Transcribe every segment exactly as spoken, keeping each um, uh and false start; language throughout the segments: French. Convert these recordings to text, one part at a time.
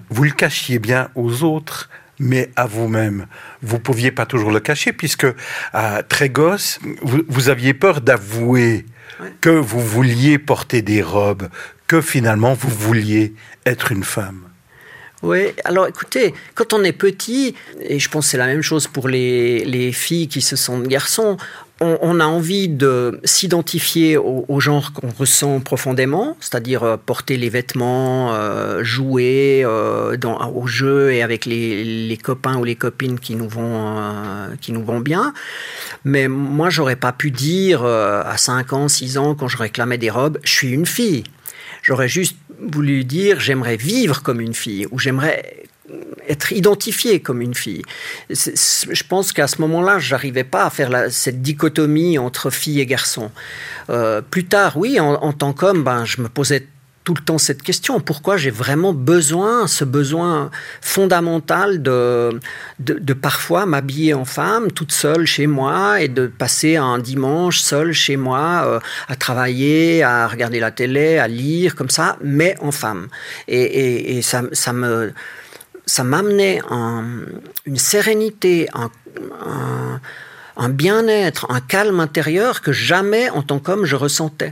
vous le cachiez bien aux autres, mais à vous-même. Vous ne pouviez pas toujours le cacher, puisque à très gosse, vous, vous aviez peur d'avouer ouais. que vous vouliez porter des robes, que finalement vous vouliez être une femme. Oui, alors écoutez, quand on est petit, et je pense que c'est la même chose pour les, les filles qui se sentent garçons, on, on a envie de s'identifier au, au genre qu'on ressent profondément, c'est-à-dire euh, porter les vêtements, euh, jouer euh, dans, au jeu et avec les, les copains ou les copines qui nous vont, euh, qui nous vont bien. Mais moi, j'aurais pas pu dire euh, à cinq ans, six ans, quand je réclamais des robes, je suis une fille. J'aurais juste voulu dire j'aimerais vivre comme une fille ou j'aimerais être identifiée comme une fille. C'est, c'est, je pense qu'à ce moment-là, je n'arrivais pas à faire la, cette dichotomie entre fille et garçon. Euh, plus tard, oui, en, en tant qu'homme, ben, je me posais tout le temps cette question. Pourquoi j'ai vraiment besoin, ce besoin fondamental de, de, de parfois m'habiller en femme, toute seule chez moi, et de passer un dimanche seule chez moi, euh, à travailler, à regarder la télé, à lire, comme ça, mais en femme. Et, et, et ça, ça me... ça m'amenait un, une sérénité, un, un, un bien-être, un calme intérieur que jamais, en tant qu'homme, je ressentais.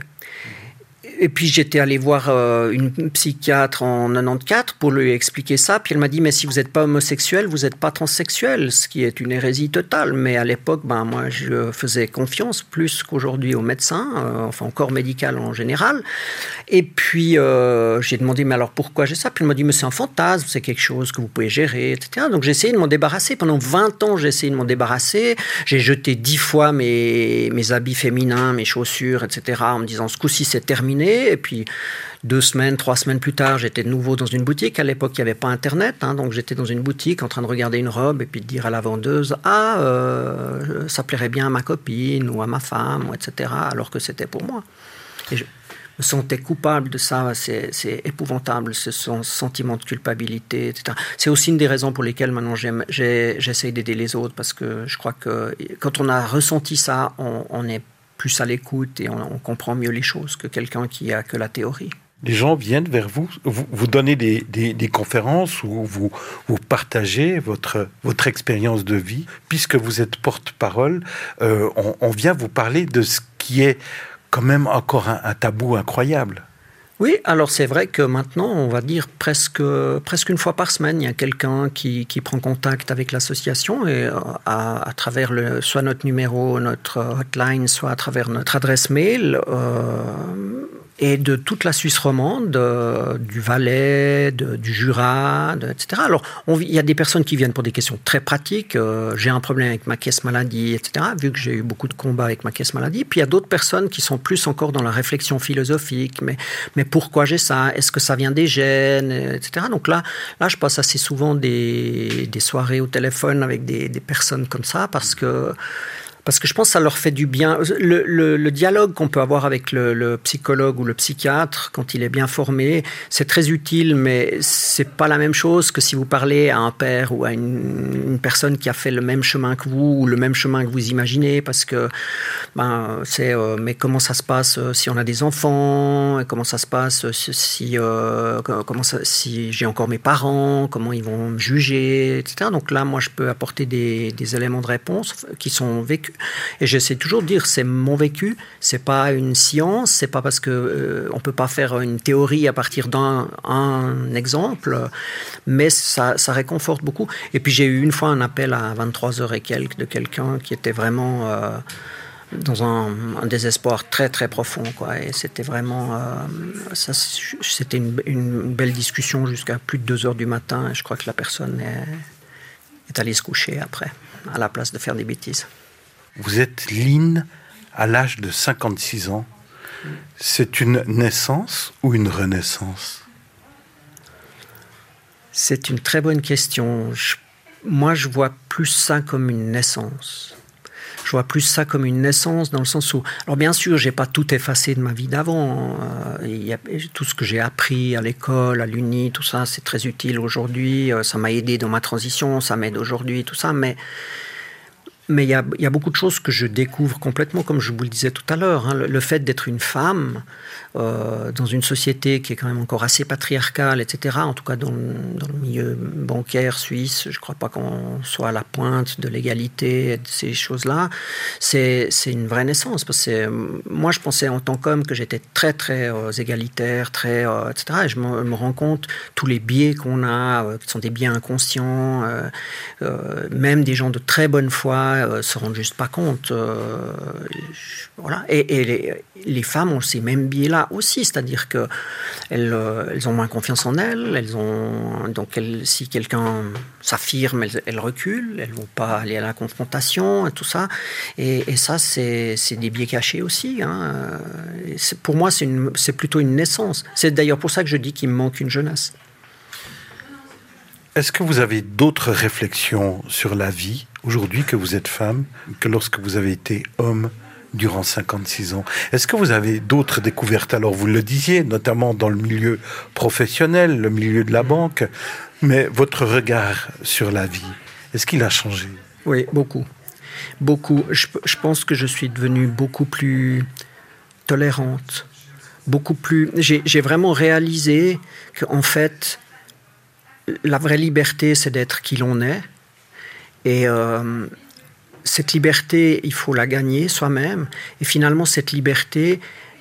Et puis j'étais allé voir euh, une psychiatre en quatre-vingt-quatorze pour lui expliquer ça. Puis elle m'a dit, mais si vous n'êtes pas homosexuel, vous n'êtes pas transsexuel, ce qui est une hérésie totale. Mais à l'époque, ben, moi, je faisais confiance plus qu'aujourd'hui aux médecins, euh, enfin au corps médical en général. Et puis euh, j'ai demandé, mais alors pourquoi j'ai ça? Puis elle m'a dit, mais c'est un fantasme, c'est quelque chose que vous pouvez gérer, et cetera. Donc j'ai essayé de m'en débarrasser. Pendant vingt ans, j'ai essayé de m'en débarrasser. J'ai jeté dix fois mes, mes habits féminins, mes chaussures, et cetera, en me disant, ce coup-ci, c'est terminé. Et puis, deux semaines, trois semaines plus tard, j'étais de nouveau dans une boutique. À l'époque, il n'y avait pas Internet. Hein, donc, j'étais dans une boutique en train de regarder une robe et puis de dire à la vendeuse « Ah, euh, ça plairait bien à ma copine ou à ma femme, et cetera » alors que c'était pour moi. Et je me sentais coupable de ça. C'est, c'est épouvantable, ce sentiment de culpabilité, et cetera. C'est aussi une des raisons pour lesquelles maintenant j'aime, j'ai, j'essaye d'aider les autres parce que je crois que quand on a ressenti ça, on, on est plus à l'écoute et on, on comprend mieux les choses que quelqu'un qui a que la théorie. Les gens viennent vers vous, vous, vous donnez des, des, des conférences où vous, vous partagez votre, votre expérience de vie. Puisque vous êtes porte-parole, euh, on, on vient vous parler de ce qui est quand même encore un, un tabou incroyable. Oui, alors c'est vrai que maintenant, on va dire presque, presque une fois par semaine, il y a quelqu'un qui, qui prend contact avec l'association et à, à travers le, soit notre numéro, notre hotline, soit à travers notre adresse mail. Euh, et de toute la Suisse romande, de, du Valais, de, du Jura, de, et cetera. Alors, on, il y a des personnes qui viennent pour des questions très pratiques. Euh, j'ai un problème avec ma caisse maladie, et cetera, vu que j'ai eu beaucoup de combats avec ma caisse maladie. Puis il y a d'autres personnes qui sont plus encore dans la réflexion philosophique. Mais, mais pourquoi j'ai ça? Est-ce que ça vient des gènes, et cetera. Donc là, là, je passe assez souvent des, des soirées au téléphone avec des, des personnes comme ça parce que Parce que je pense que ça leur fait du bien. Le, le, le dialogue qu'on peut avoir avec le, le psychologue ou le psychiatre, quand il est bien formé, c'est très utile, mais c'est pas la même chose que si vous parlez à un père ou à une, une personne qui a fait le même chemin que vous ou le même chemin que vous imaginez, parce que ben, c'est euh, mais comment ça se passe si on a des enfants, comment ça se passe si, euh, comment ça, si j'ai encore mes parents, comment ils vont me juger, et cetera. Donc là, moi, je peux apporter des, des éléments de réponse qui sont vécus. Et j'essaie toujours de dire, c'est mon vécu, c'est pas une science, c'est pas parce que euh, on peut pas faire une théorie à partir d'un un exemple, mais ça, ça réconforte beaucoup. Et puis j'ai eu une fois un appel à vingt-trois heures et quelques de quelqu'un qui était vraiment euh, dans un, un désespoir très très profond, quoi. Et c'était vraiment, euh, ça, c'était une, une belle discussion jusqu'à plus de deux heures du matin. Et je crois que la personne est, est allée se coucher après, à la place de faire des bêtises. Vous êtes Lynn à l'âge de cinquante-six ans. C'est une naissance ou une renaissance? C'est une très bonne question. Je, moi, je vois plus ça comme une naissance. Je vois plus ça comme une naissance dans le sens où... Alors bien sûr, je n'ai pas tout effacé de ma vie d'avant. Euh, il y a, tout ce que j'ai appris à l'école, à l'Uni, tout ça, c'est très utile aujourd'hui. Ça m'a aidé dans ma transition, ça m'aide aujourd'hui, tout ça. Mais Mais il y, a, il y a beaucoup de choses que je découvre complètement, comme je vous le disais tout à l'heure. Hein, le, le fait d'être une femme euh, dans une société qui est quand même encore assez patriarcale, et cetera, en tout cas dans, dans le milieu bancaire suisse, je ne crois pas qu'on soit à la pointe de l'égalité et de ces choses-là. C'est, c'est une vraie naissance. Parce que c'est, moi, je pensais en tant qu'homme que j'étais très, très euh, égalitaire, très, euh, et cetera. Et je me, me rends compte tous les biais qu'on a, euh, qui sont des biais inconscients, euh, euh, même des gens de très bonne foi, Euh, se rendent juste pas compte. Euh, voilà. Et, et les, les femmes ont ces mêmes biais-là aussi, c'est-à-dire qu'elles euh, elles ont moins confiance en elles, elles ont, donc elles, si quelqu'un s'affirme, elles, elles reculent, elles ne vont pas aller à la confrontation, et tout ça. Et, et ça, c'est, c'est des biais cachés aussi. Hein. C'est, pour moi, c'est, une, c'est plutôt une naissance. C'est d'ailleurs pour ça que je dis qu'il me manque une jeunesse. Est-ce que vous avez d'autres réflexions sur la vie, aujourd'hui que vous êtes femme, que lorsque vous avez été homme durant cinquante-six ans? Est-ce que vous avez d'autres découvertes? Alors, vous le disiez, notamment dans le milieu professionnel, le milieu de la banque, mais votre regard sur la vie, est-ce qu'il a changé? Oui, beaucoup. Beaucoup. Je, je pense que je suis devenue beaucoup plus tolérante, beaucoup plus... J'ai, j'ai vraiment réalisé qu'en fait... La vraie liberté, c'est d'être qui l'on est. Et euh, cette liberté, il faut la gagner soi-même. Et finalement, cette liberté,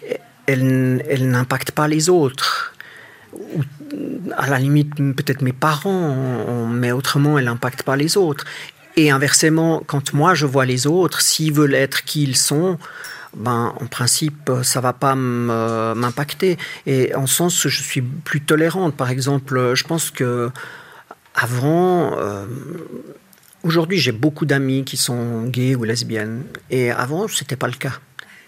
elle, elle n'impacte pas les autres. Ou, à la limite, peut-être mes parents, mais autrement, elle n'impacte pas les autres. Et inversement, quand moi, je vois les autres, s'ils veulent être qui ils sont... Ben, en principe, ça ne va pas m'impacter. Et en sens, je suis plus tolérante. Par exemple, je pense que avant, euh, aujourd'hui, j'ai beaucoup d'amis qui sont gays ou lesbiennes. Et avant, ce n'était pas le cas. Pourquoi ?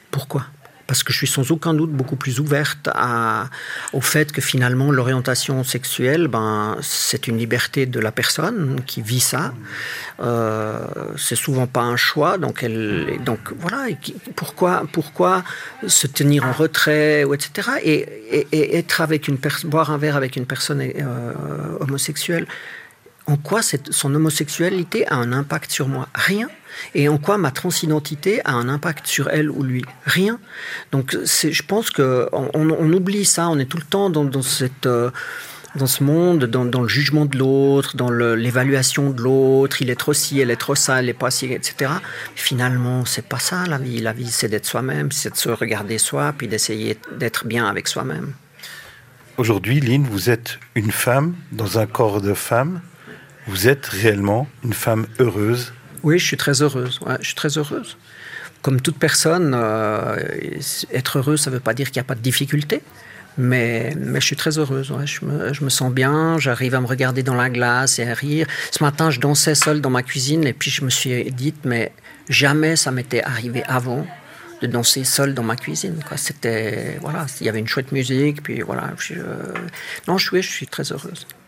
Parce que je suis sans aucun doute beaucoup plus ouverte à, au fait que finalement l'orientation sexuelle, ben, c'est une liberté de la personne qui vit ça. Euh, c'est souvent pas un choix, donc elle, donc voilà. Pourquoi, pourquoi se tenir en retrait, ou et cetera. Et, et, et être avec une personne, boire un verre avec une personne euh, homosexuelle. En quoi cette, son homosexualité a un impact sur moi? Rien. Et en quoi ma transidentité a un impact sur elle ou lui? Rien. Donc c'est, je pense qu'on on, on oublie ça, on est tout le temps dans, dans, cette, euh, dans ce monde, dans, dans le jugement de l'autre, dans le, l'évaluation de l'autre, il est trop ci, elle est trop ça, elle est pas ci, et cetera. Finalement, c'est pas ça la vie. La vie, c'est d'être soi-même, c'est de se regarder soi, puis d'essayer d'être bien avec soi-même. Aujourd'hui, Lynn, vous êtes une femme dans un corps de femme. Vous êtes réellement une femme heureuse? Oui, je suis très heureuse. Ouais, je suis très heureuse. Comme toute personne, euh, être heureuse, ça ne veut pas dire qu'il n'y a pas de difficultés. Mais, mais je suis très heureuse. Ouais. Je, me, je me sens bien, j'arrive à me regarder dans la glace et à rire. Ce matin, je dansais seule dans ma cuisine et puis je me suis dit, mais jamais ça m'était arrivé avant de danser seule dans ma cuisine. Quoi. C'était, voilà, il y avait une chouette musique. Puis voilà, je, euh, non, je suis, je suis très heureuse.